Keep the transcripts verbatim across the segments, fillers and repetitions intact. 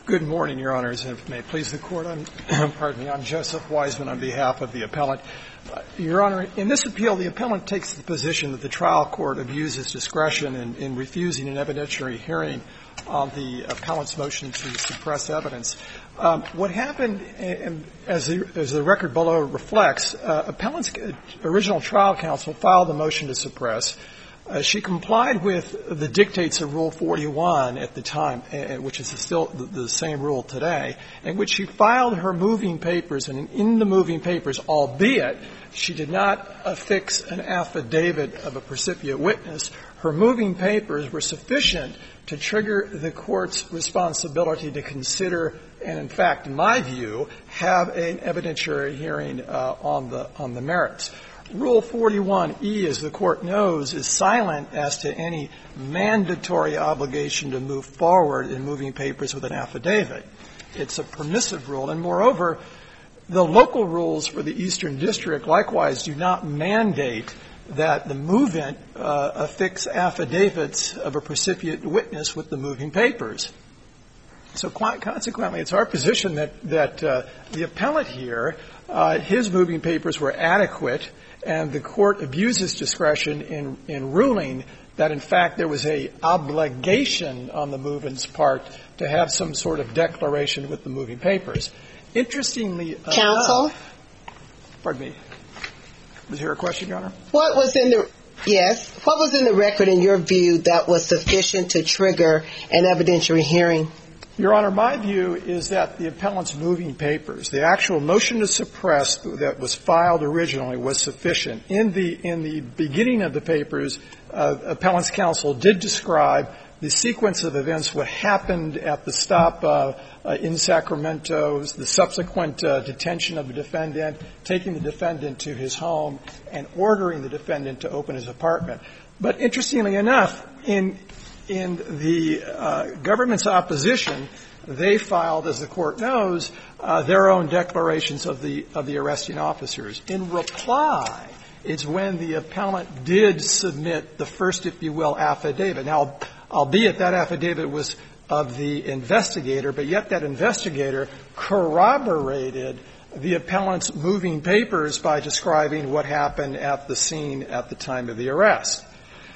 Good morning, Your Honors. If it may please the Court, I'm, pardon me, I'm Joseph Wiseman on behalf of the appellant. Uh, Your Honor, in this appeal, the appellant takes the position that the trial court abuses discretion in, in refusing an evidentiary hearing on the appellant's motion to suppress evidence. Um, what happened, and as the, as the record below reflects, uh, appellant's original trial counsel filed a motion to suppress. Uh, she complied with the dictates of Rule forty-one at the time, uh, which is still the, the same rule today, in which she filed her moving papers, and in the moving papers, albeit she did not affix an affidavit of a precipiate witness, her moving papers were sufficient to trigger the court's responsibility to consider and, in fact, in my view, have an evidentiary hearing uh, on the on the merits. Rule forty-one E, as the Court knows, is silent as to any mandatory obligation to move forward in moving papers with an affidavit. It's a permissive rule, and moreover, the local rules for the Eastern District likewise do not mandate that the movant uh, affix affidavits of a precipiate witness with the moving papers. So consequently, it's our position that, that uh, the appellant here, uh, his moving papers were adequate, and the Court abuses discretion in, in ruling that, in fact, there was a obligation on the movant's part to have some sort of declaration with the moving papers. Interestingly Counsel? enough, pardon me. Was there a question, Your Honor? What was in the yes? What was in the record, in your view, that was sufficient to trigger an evidentiary hearing? Your Honor, my view is that the appellant's moving papers, the actual motion to suppress that was filed originally, was sufficient. In the in the beginning of the papers, uh, appellant's counsel did describe the sequence of events, what happened at the stop uh, uh, in Sacramento, the subsequent uh, detention of the defendant, taking the defendant to his home, and ordering the defendant to open his apartment. But interestingly enough, in in the uh, government's opposition, they filed, as the Court knows, uh, their own declarations of the of the arresting officers. In reply, it's when the appellant did submit the first, if you will, affidavit. Now, albeit that affidavit was of the investigator, but yet that investigator corroborated the appellant's moving papers by describing what happened at the scene at the time of the arrest.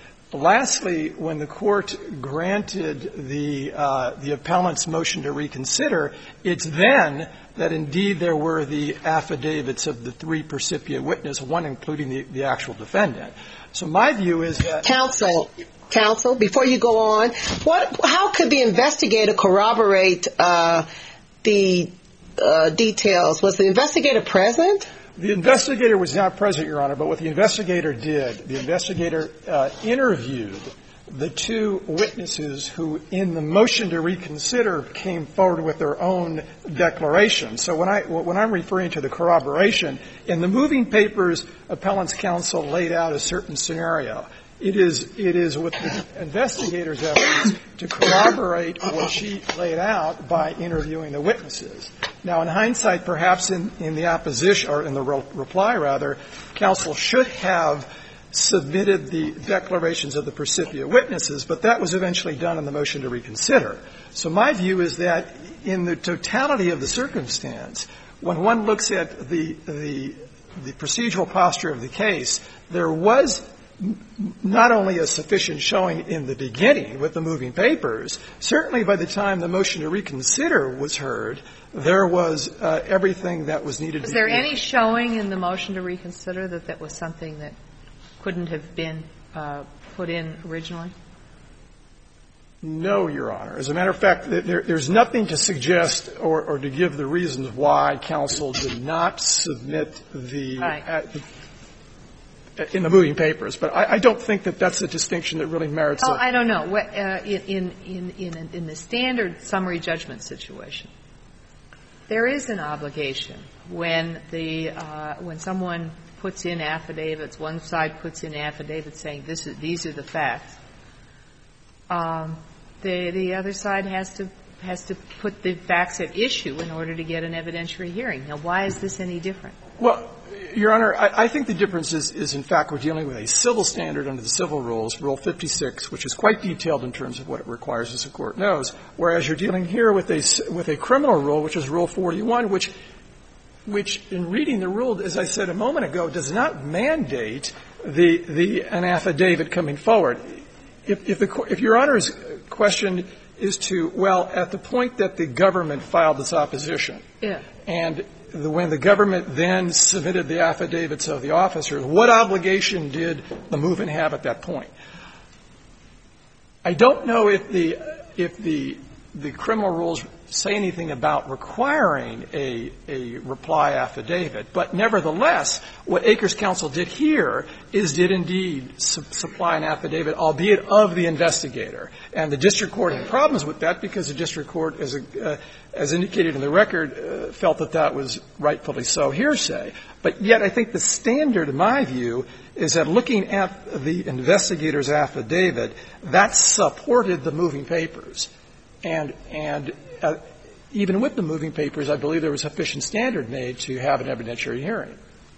Lastly, when the Court granted the uh, the appellant's motion to reconsider, it's then that indeed there were the affidavits of the three precipiate witnesses, one including the, the actual defendant. So my view is that counsel, counsel, before you go on, what, how could the investigator corroborate uh, the uh, details? Was the investigator present? The investigator was not present, Your Honor, but what the investigator did, the investigator uh, interviewed the two witnesses who, in the motion to reconsider, came forward with their own declaration. So when I when I'm referring to the corroboration, in the moving papers, appellant's counsel laid out a certain scenario. It is it is with the investigator's efforts to corroborate what she laid out by interviewing the witnesses. Now, in hindsight, perhaps in, in the opposition, or in the re- reply, rather, counsel should have submitted the declarations of the precipiate witnesses, but that was eventually done in the motion to reconsider. So my view is that in the totality of the circumstance, when one looks at the the, the procedural posture of the case, there was not only a sufficient showing in the beginning with the moving papers, certainly by the time the motion to reconsider was heard, there was uh, everything that was needed. Was there any showing in the motion to reconsider that that was something that couldn't have been uh, put in originally? No, Your Honor. As a matter of fact, there, there's nothing to suggest or, or to give the reasons why counsel did not submit the, right. uh, the in the moving papers, but I, I don't think that that's a distinction that really merits oh, it. I don't know. What, uh, in, in, in, in the standard summary judgment situation, there is an obligation when the uh, when someone puts in affidavits, one side puts in affidavits saying this is, these are the facts. Um, the the other side has to has to put the facts at issue in order to get an evidentiary hearing. Now, why is this any different? Well, Your Honor, I, I think the difference is, is, in fact, we're dealing with a civil standard under the civil rules, Rule fifty-six, which is quite detailed in terms of what it requires, as the Court knows, whereas you're dealing here with a, with a criminal rule, which is Rule forty-one, which, which in reading the rule, as I said a moment ago, does not mandate the, the, an affidavit coming forward. If, if, the, if Your Honor's question is to, well, at the point that the government filed this opposition, yeah. and the, when the government then submitted the affidavits of the officers, what obligation did the movement have at that point? I don't know if the, if the, the criminal rules say anything about requiring a, a reply affidavit, but nevertheless, what Acres Counsel did here is did indeed su- supply an affidavit, albeit of the investigator. And the district court had problems with that because the district court, as, a, uh, as indicated in the record, uh, felt that that was rightfully so hearsay. But yet I think the standard, in my view, is that looking at the investigator's affidavit, that supported the moving papers. And, and uh, even with the moving papers, I believe there was sufficient standard made to have an evidentiary hearing.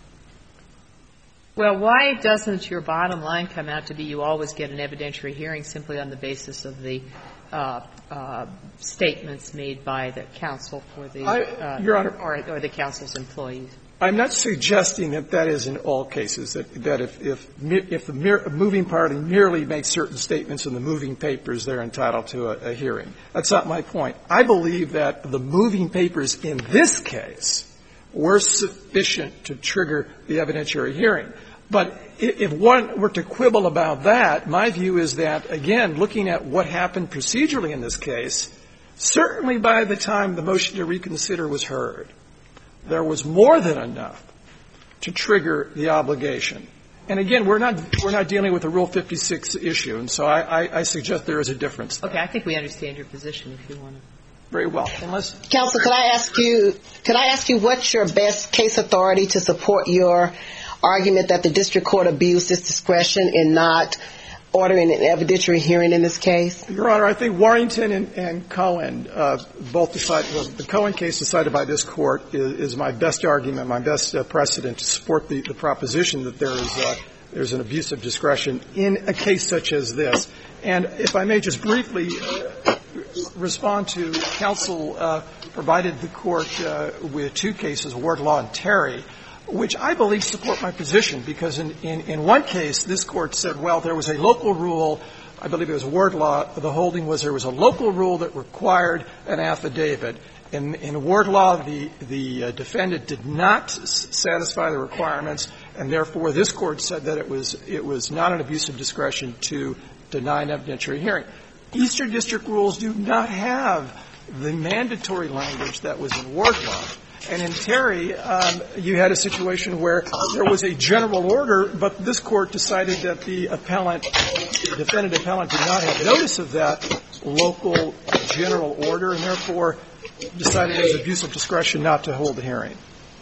Well, why doesn't your bottom line come out to be you always get an evidentiary hearing simply on the basis of the uh, uh, statements made by the counsel for the I, uh, Your Honor, or, or the counsel's employees? I'm not suggesting that that is in all cases, that, that if, if, if the mere, moving party merely makes certain statements in the moving papers, they're entitled to a, a hearing. That's not my point. I believe that the moving papers in this case were sufficient to trigger the evidentiary hearing. But if one were to quibble about that, my view is that, again, looking at what happened procedurally in this case, certainly by the time the motion to reconsider was heard, there was more than enough to trigger the obligation. And again, we're not we're not dealing with a Rule fifty-six issue, and so I, I, I suggest there is a difference there. Okay, I think we understand your position. If you want to, very well. Unless, Counsel, could I ask you? Could I ask you what's your best case authority to support your argument that the district court abused its discretion in not ordering an evidentiary hearing in this case? Your Honor, I think Warrington and, and Cohen uh, both decided, well, the Cohen case decided by this Court is, is my best argument, my best uh, precedent to support the, the proposition that there is uh, there's an abuse of discretion in a case such as this. And if I may just briefly uh, respond to counsel uh, provided the Court uh, with two cases, Wardlaw and Terry, which I believe support my position, because in, in, in one case, this Court said, well, there was a local rule, I believe it was Wardlaw, the holding was there was a local rule that required an affidavit. In, in Wardlaw, the, the uh, defendant did not s- satisfy the requirements, and therefore this Court said that it was, it was not an abuse of discretion to deny an evidentiary hearing. Eastern District rules do not have the mandatory language that was in Wardlaw. And in Terry, um, you had a situation where there was a general order, but this Court decided that the appellant, the defendant appellant, did not have notice of that local general order, and therefore decided it was abuse of discretion not to hold the hearing.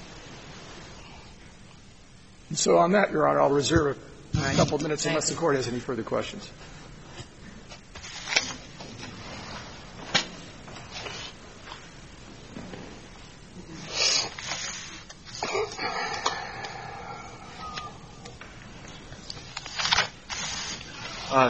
And so on that, Your Honor, I'll reserve a couple of minutes unless the Court has any further questions. Uh,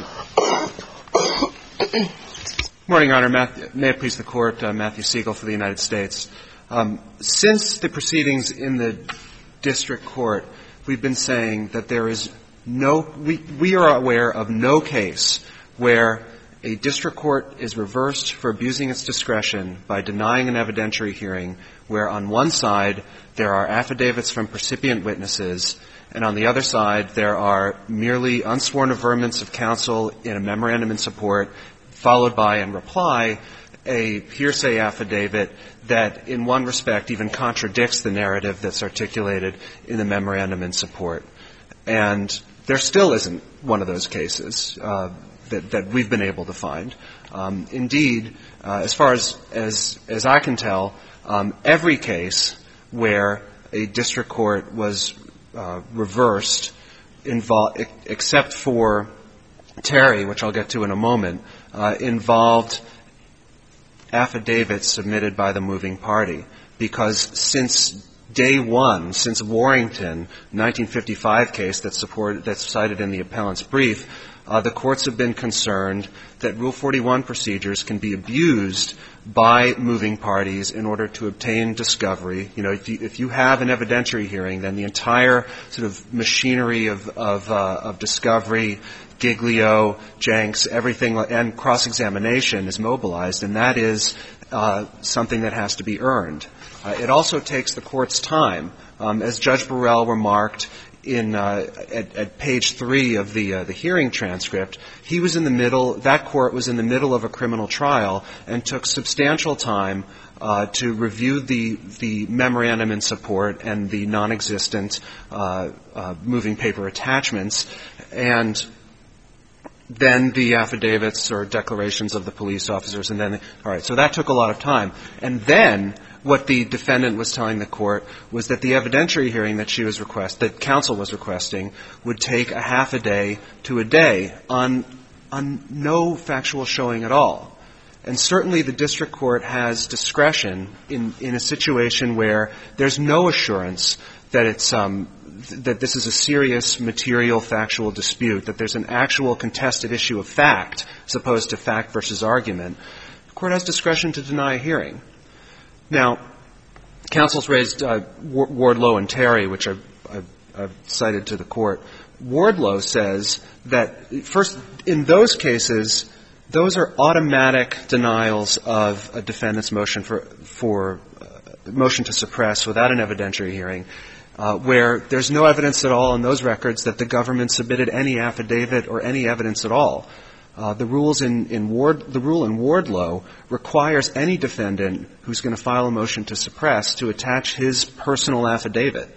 morning, Your Honor. Matthew, may it please the Court, uh, Matthew Siegel for the United States. Um, since the proceedings in the district court, we've been saying that there is no we, – we are aware of no case where a district court is reversed for abusing its discretion by denying an evidentiary hearing where on one side there are affidavits from percipient witnesses and on the other side there are merely unsworn averments of counsel in a memorandum in support followed by, in reply, a hearsay affidavit that in one respect even contradicts the narrative that's articulated in the memorandum in support. And there still isn't one of those cases uh, that, that we've been able to find. Um, indeed, uh, as far as, as, as I can tell, um, every case where a district court was uh, reversed, invol- except for Terry, which I'll get to in a moment, uh, involved affidavits submitted by the moving party, because since day one, since Warrington, nineteen fifty-five case that's supported, that's cited in the appellant's brief, uh, the courts have been concerned that Rule forty-one procedures can be abused by moving parties in order to obtain discovery. You know, if you, if you have an evidentiary hearing, then the entire sort of machinery of, of, uh, of discovery, Giglio, Jenks, everything, and cross-examination is mobilized, and that is uh, something that has to be earned. Uh, it also takes the court's time. Um, as Judge Burrell remarked in uh, at, at page three of the uh, the hearing transcript, he was in the middle. That court was in the middle of a criminal trial and took substantial time uh, to review the the memorandum in support and the non-existent uh, uh, moving paper attachments, and then the affidavits or declarations of the police officers, and then all right. So that took a lot of time, and then what the defendant was telling the court was that the evidentiary hearing that she was request, that counsel was requesting, would take a half a day to a day on on no factual showing at all. And certainly the district court has discretion in in a situation where there's no assurance that it's um that this is a serious material factual dispute, that there's an actual contested issue of fact as opposed to fact versus argument. The court has discretion to deny a hearing. Now, counsel's raised uh, Wardlow and Terry, which I've, I've, I've cited to the court. Wardlow says that, first, in those cases, those are automatic denials of a defendant's motion for, for uh, motion to suppress without an evidentiary hearing, uh, where there's no evidence at all in those records that the government submitted any affidavit or any evidence at all. Uh, the rules in, in Ward, the rule in Wardlow requires any defendant who's going to file a motion to suppress to attach his personal affidavit.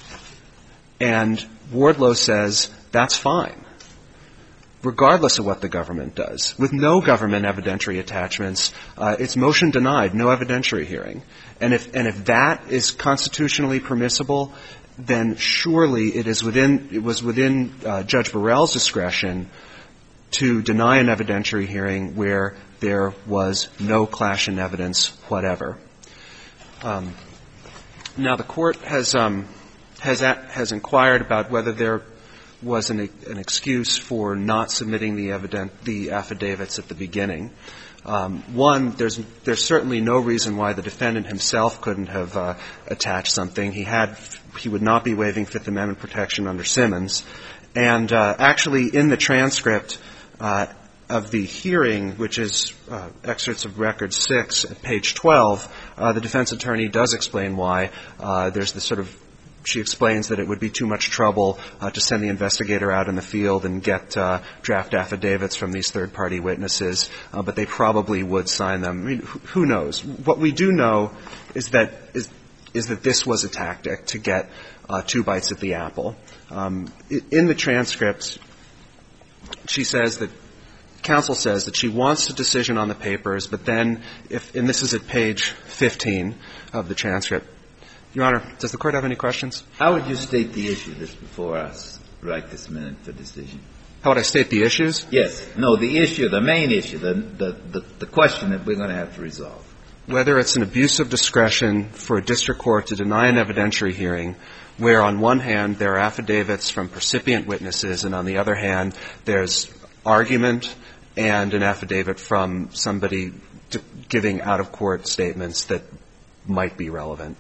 And Wardlow says that's fine, regardless of what the government does. With no government evidentiary attachments, uh, it's motion denied, no evidentiary hearing. And if, and if that is constitutionally permissible, then surely it is within, it was within uh, Judge Burrell's discretion to deny an evidentiary hearing where there was no clash in evidence whatever. Um, now, the court has um, has a, has inquired about whether there was an, an excuse for not submitting the evident the affidavits at the beginning. Um, one, there's there's certainly no reason why the defendant himself couldn't have uh, attached something. He had he would not be waiving Fifth Amendment protection under Simmons, and uh, actually in the transcript Uh, of the hearing, which is uh, excerpts of Record six at page twelve, uh, the defense attorney does explain why. Uh, there's the sort of, she explains that it would be too much trouble uh, to send the investigator out in the field and get uh, draft affidavits from these third-party witnesses, uh, but they probably would sign them. I mean, who, who knows? What we do know is that is, is that this was a tactic to get uh, two bites at the apple. Um, in the transcript, she says that, counsel says that she wants a decision on the papers, but then, if, and this is at page fifteen of the transcript. Your Honor, does the Court have any questions? How would you state the issue that's before us right this minute for decision? How would I state the issues? Yes. No, the issue, the main issue, the, the, the, the question that we're going to have to resolve. Whether it's an abuse of discretion for a district court to deny an evidentiary hearing where on one hand there are affidavits from percipient witnesses and on the other hand there's argument and an affidavit from somebody to giving out-of-court statements that might be relevant.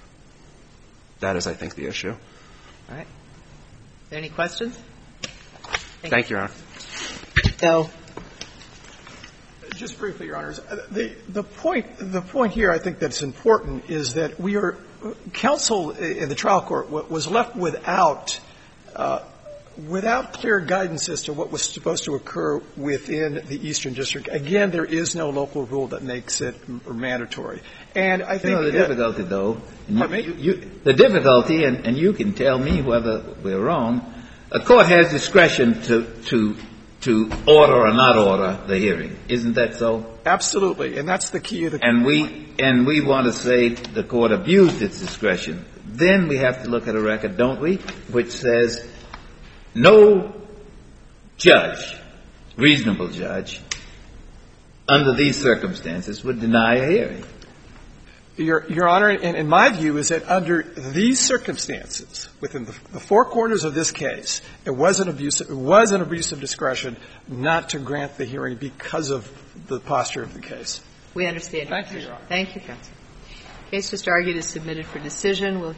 That is, I think, the issue. All right. Are there any questions? Thank, Thank you, Your Honor. No. Just briefly, Your Honors, the, the point, the point here I think that's important is that we are, counsel in the trial court was left without, uh, without clear guidance as to what was supposed to occur within the Eastern District. Again, there is no local rule that makes it mandatory. And I think you know, the that, difficulty, though, you, you, you, the difficulty, and, and you can tell me whether we're wrong, a court has discretion to, to, to order or not order the hearing. Isn't that so? Absolutely. And that's the key of the And we, and we want to say the court abused its discretion. Then we have to look at a record, don't we, which says no judge, reasonable judge, under these circumstances would deny a hearing. Your, Your Honor, in, in my view, is that under these circumstances, within the, the four corners of this case, it was an abuse, it was an abuse of discretion not to grant the hearing because of the posture of the case. We understand. Thank you, Your Honor. Thank you, counsel. The case just argued is submitted for decision. We'll